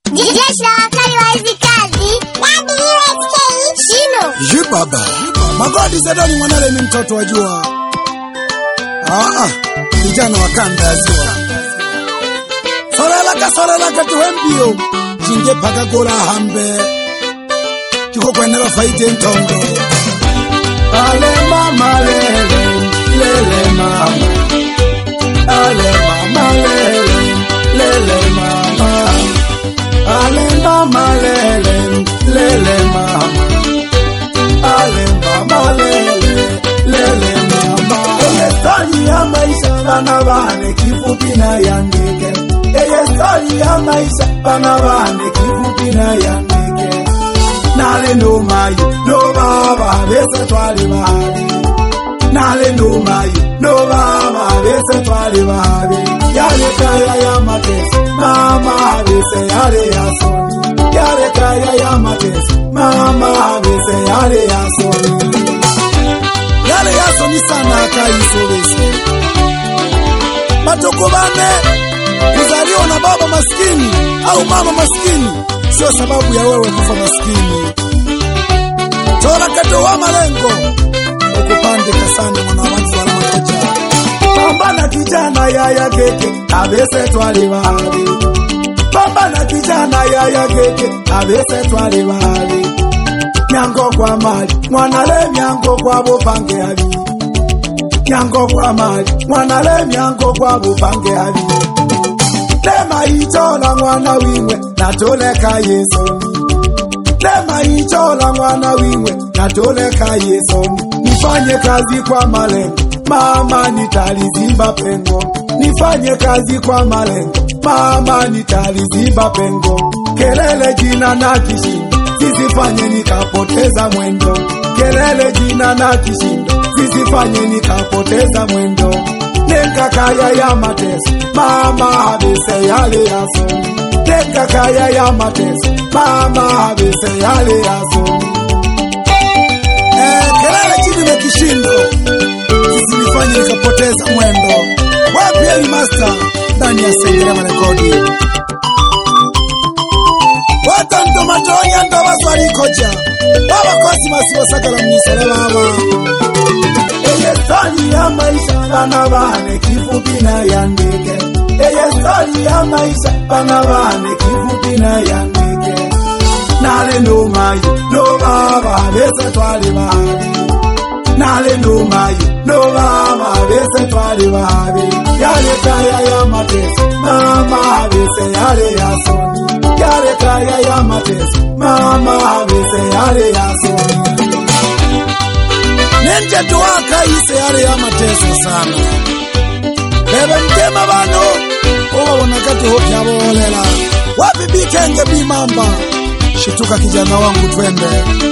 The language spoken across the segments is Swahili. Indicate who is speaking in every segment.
Speaker 1: Jeshi la wakali wa hizi kazi WSK Shino
Speaker 2: Jibaba Magodi Zedoni Mwanale ni mtoto wa jua. Kijana wa kanda ya ziwa. Sorelaka tuhembio Jinge paka gola hambe Chiko kwenera faite ntondo. Ale mama lele Lele mama Ale mama lele Lele mama Ale mama lele Lele mama Ale mama lele mama. Stori ya maisha bana bane kifupi na yandike. Stori ya maisha bana bane kifupi na yandike. Nale no mayo no baba bese twali babi. Nale no mayo no baba bese twali babi. Yale kaya ya matesi mama bese yale ya soni. Yale kaya ya matesi mama bese yale ya soni. Yale ya soni sana akaisolese. Matoko bane kuzaliwa na baba maskini au mama maskini sio sababu ya wewe kufa maskini. Tola kato wa malengo ukupande kasande mwana wangu wala makacha. Pambana kijana ya keke abese twali babi. Pambana kijana ya keke abese twali babi. Nyango kwa mali mwanale nyango kwa bupange abi. Nyango kwa mali mwanale nyango kwa bupange abi. Lema itola mwana wimwe natoleka Yesu. Lema itola mwana wimwe natoleka Yesu. Nifanye kazi kwa malengo mama nitaliziba pengo. Nifanye kazi kwa malengo mama nitaliziba pengo. Kelele jina na kishindo sisifanye nikapoteza mwendo. Kelele jina na kishindo sisifanye nikapoteza mwendo. Nenga kaya ya mateso mama habese yale yaso. Nenga kaya ya mateso mama habese yale yaso. Kelele jina na kishindo sisifanye nikapoteza mwendo. Wapi eli master ndani ya Sengerema rekodi. Watando matonya ndabaswali koja. Baba kosi masiwa sakala mnisole baba. Stori ya maisha bana bane kifupi na yandike. Stori ya maisha bana bane kifupi na yandike. Nale no mayo no baba bese twali babi. Nale no mayo no baba bese twali babi. Yale kaya ya mateso mama bese yale ya soni. Yale kaya ya mateso mama bese yale ya soni. Nenje tuwaka ise yale ya mateso sana. Bebe mtema bano uwa wanakati hopi ya bolela. Wapi bikenge bimamba. Shituka kijana wangu twende.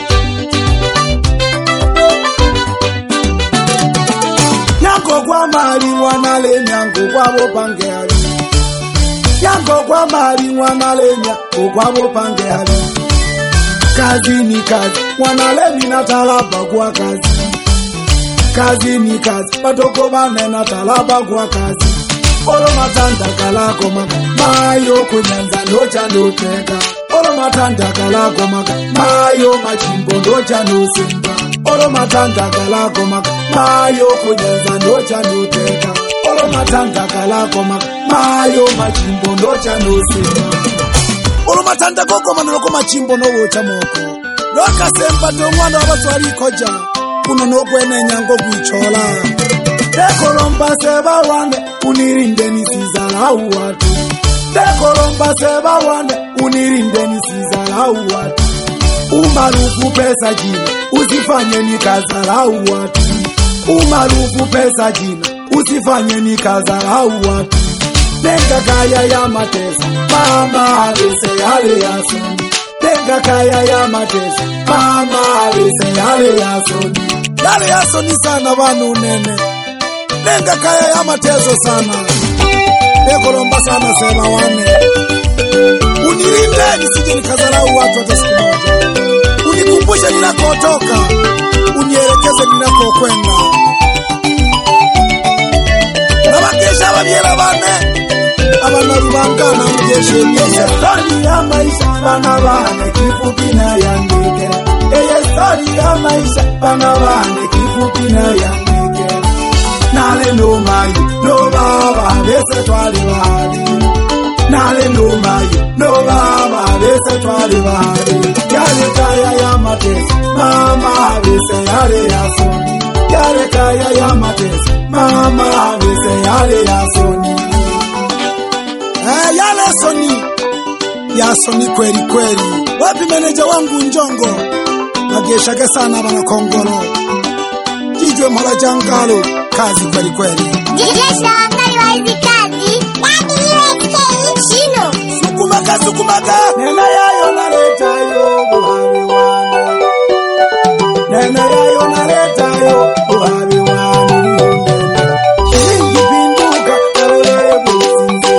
Speaker 2: Nyango kwa mali wanale nyango kwa bopange hali. Nyango kwa mali wanale nyango kwa bopange hali. Kazi ni kazi wanale minatalaba kwa kazi. Kazi ni kazi patoko bane natalaba kwa kazi. Olo matanda kalako maka mayo kunyanza ndocha ndoteka. Olo matanda kalako maka mayo machimbo ndocha ndosimba. Olo matanda kalako maka mayo kunyanza ndocha ndoteka. Olo matanda kalako maka mayo machimbo ndocha ndosimba. Olo matanda koko manoko machimbo nowocha moko. Loka semba ndo mwana wabaswali koja. Kuna nogwene nyango kuichola. Dekolomba seba wane unirinde nisizala uwatu. Dekolomba seba wane unirinde nisizala uwatu. Umarufu pesa jina usifanye nikazala uwatu. Umarufu pesa jina usifanye nikazala uwatu. Nenga kaya ya mateso mama habese yale ya soni. Nenga kaya ya mateso mama habese yale ya soni. Yale ya soni sana wanu nene. Nenga kaya ya mateso sana. Dekolomba sana sema wane. Unirinde nisije nikazarau watu hata siku moja. Unikumbushe ninakotoka. Unielekeze ninakokwenda. Na wakesha wabiela wane. abana rubangana mugeshe story ya maisha bana bane kifupi na yandike story ya maisha bana bane kifupi na yandike nale no mai no baba bese twali bali nale no mai no baba bese twali bali yale kaya ya matesi mama bese yale ya soni yale kaya ya matesi mama bese yale ya soni yale soni ya soni kweli kweli. Wapi meneja wangu Njongo nageshage sana bana Kongolo Jijwe mara jangalo kazi kweli kweli.
Speaker 1: Jesha wakari wa hizi kazi Shino
Speaker 2: sukumaga nena yayo naleta yo buhari wane nena yayo naleta yo buhari wane shilingi pinduka alole businze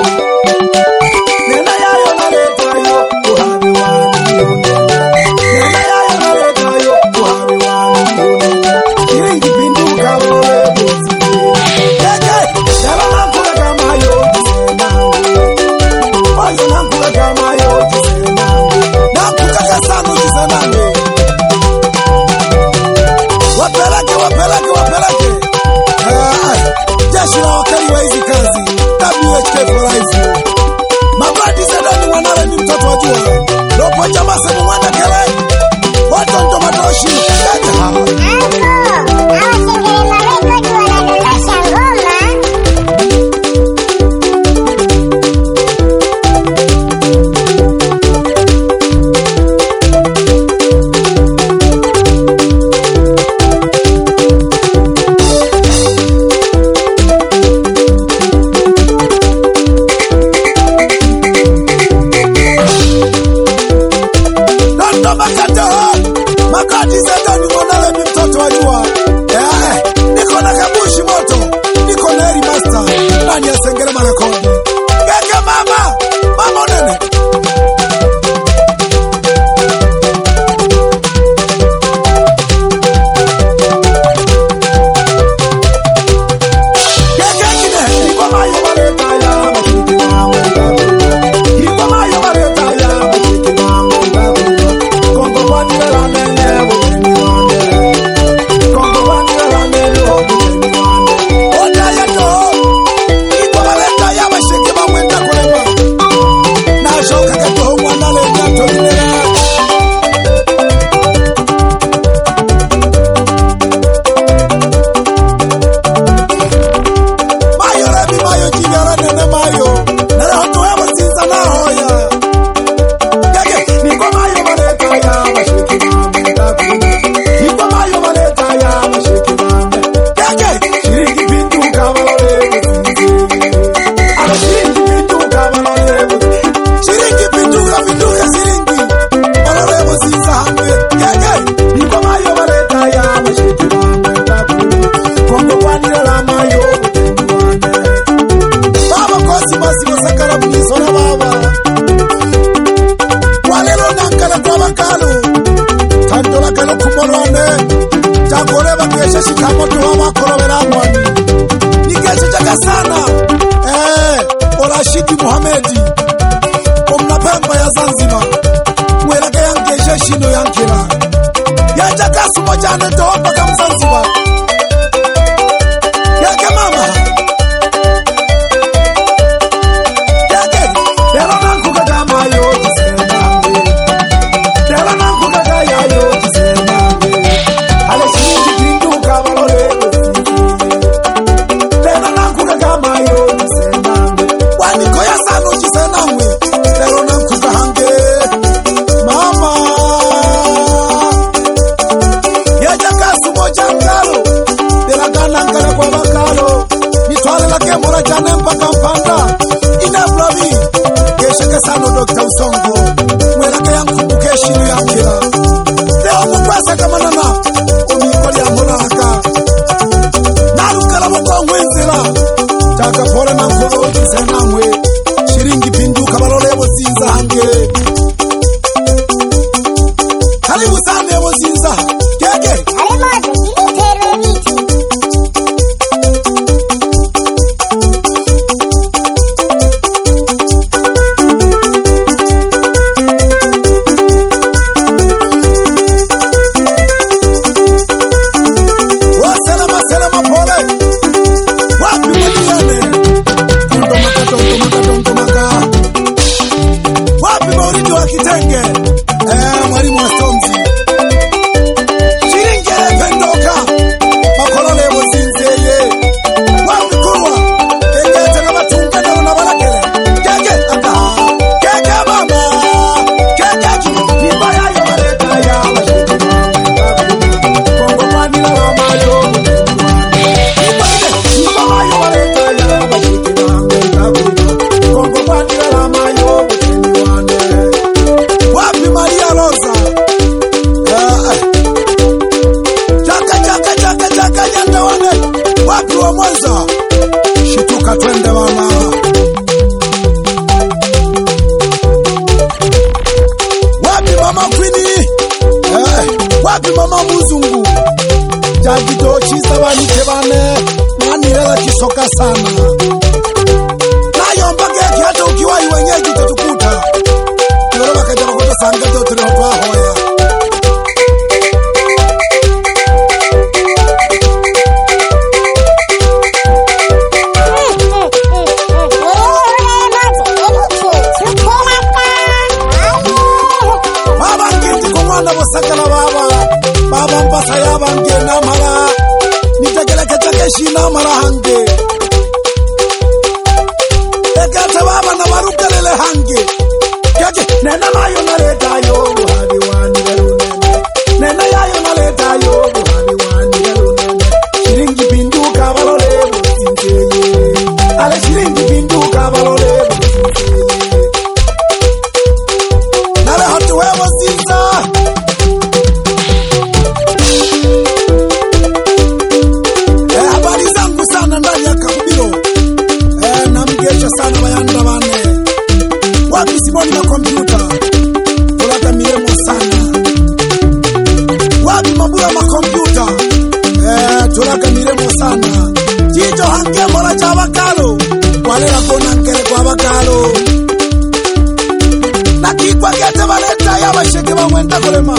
Speaker 2: nena yayo naleta yo buhari wane nena yayo naleta yo buhari wane shilingi pinduka alole businze yala nakula kama yo ayo nakula kama yo nakukaka sana jisanange wapeleke jeshi la wakali wa hizi kazi WHK for life mabadi sedani wanale ni mtoto wa jua lopo jama semu mwana kele watoto matoshi magadi sedani wanale ni mtoto wa jua niko na kabushi moto niko na eri master nani ya sengere marekodi keke mama unene Rashidi Muhamedi omnapemba ya Zanzibar mwelake yangeshe shino yankira yajaga sumo jane tohomba kama Zanzibar yake mama yake dela nangu kagama yo jisenange dela nangu kagaya yo jisenange ale shindi pinduka walole dela nangu kagama yo jisenange wanikoya sanu jisenange dela nangu kahange mama yajaga sumo jangalo Toma muzungu Jagito chisa bani kebane Manirela kisoka sana Nayo mpake kiata ukiwai wenyeji tatukuta Nero wakajama kuta sanga totu ni hotwa hoya Sakala baba mpasa ya bange na mara nitekeleke shina mara hange ekata baba na warukelele hange kake nena mayo na leta yo hadi wani galunene nena yayo na leta yo hadi wani galunene shiringi binduka balole mutinteye ale shiringi binduka balole mutinteye nale hatu wewo sisa sana bayanda bane wapi simoni na kompyuta tulaka miremo sana wapi mabula ma kompyuta tulaka miremo sana jicho hange mola cha bakalo wale rakona ngere kwa bakalo na kikwa kete baleta ya basheke bamwenda kolema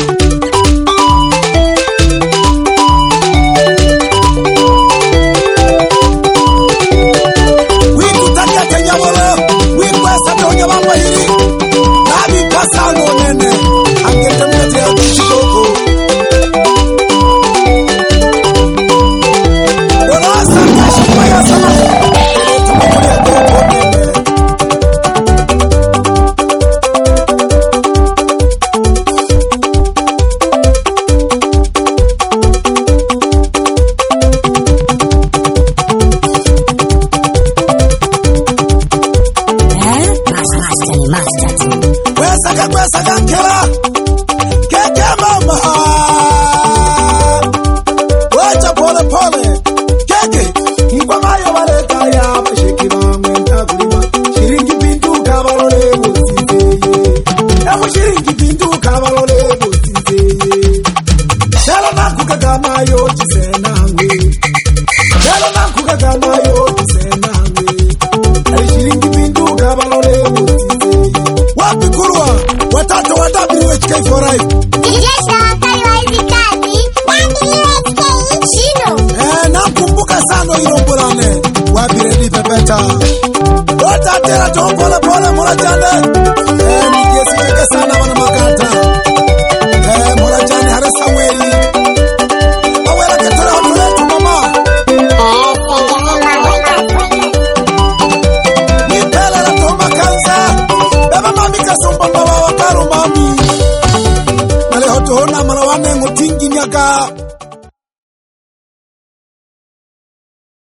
Speaker 2: Saka kera keke mama wacha pole pole keke ipa mayo waleta ya bashiki bamwenda kulima shiringi bintu kabalole musizeye emu shiringi bintu kabalole musizeye dala nakukaga mayo jisenangwe dala nakukaga mayo jisenangwe shiringi bintu kabalole musizeye wapi kurwa watoto wa WHK for life. Nakumbuka sana irombolane wabiredi pepeta watatera tompole pole mola jane nigesikeke sana wana makata mola jane haresa weli awela ketore hotuletu mama nipele la tomba kanza beba mami kasumba mbawa wakaru mami nale hotuhona malawane ngutingi nyaka